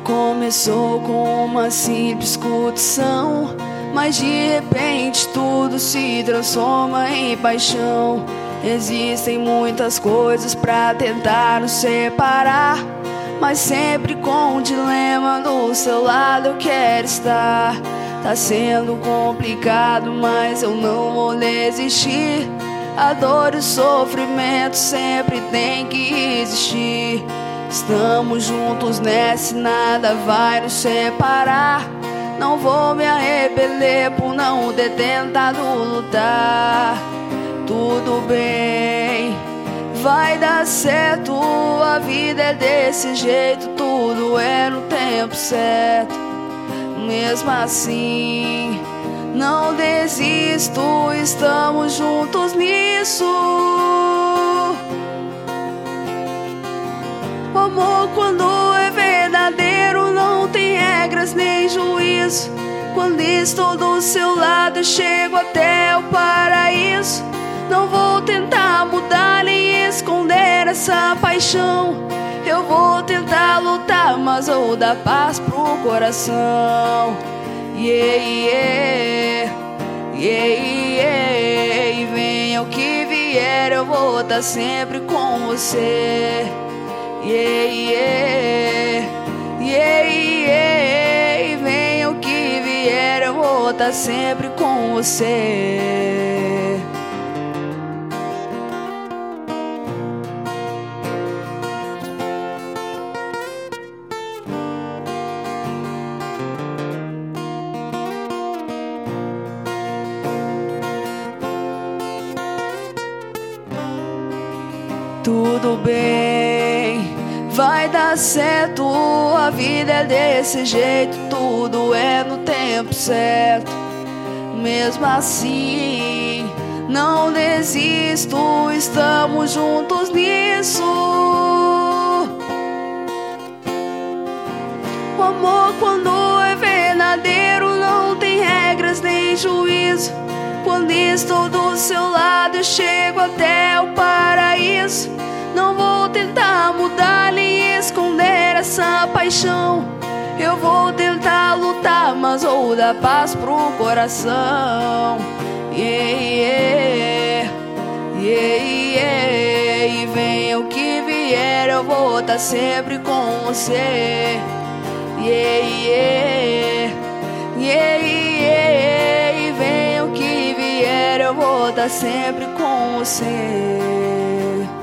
Começou com uma simples curtição, mas de repente tudo se transforma em paixão. Existem muitas coisas pra tentar nos separar, mas sempre com um dilema do seu lado eu quero estar. Tá sendo complicado, mas eu não vou desistir. A dor e o sofrimento sempre tem que existir. Estamos juntos nessa e nada vai nos separar. Não vou me arrepender por não ter tentado lutar. Tudo bem, vai dar certo. A vida é desse jeito, tudo é no tempo certo. Mesmo assim, não desisto, estamos juntos nisso. O amor, quando é verdadeiro, não tem regras nem juízo. Quando estou do seu lado, eu chego até o paraíso. Não vou tentar mudar nem esconder essa paixão. Eu vou tentar lutar, mas vou dar paz pro coração. Yeah, yeah, yeah, yeah. E venha o que vier, eu vou estar sempre com você. Yeah, yeah, yeah, yeah. E venha o que vier, eu vou estar sempre com você. Tudo bem, vai dar certo. A vida é desse jeito, tudo é no tempo certo. Mesmo assim, não desisto, estamos juntos nisso. O amor, quando é verdadeiro, não tem regras nem juízo. Quando estou do seu lado, eu chego até o paraíso. Não vou tentar mudar nem esconder essa paixão. Eu vou tentar lutar, mas vou dar paz pro coração. Yeah, yeah, yeah, yeah. E venha o que vier, eu vou estar sempre com você. Yeah, yeah, yeah, yeah. E venha o que vier, eu vou estar sempre com você.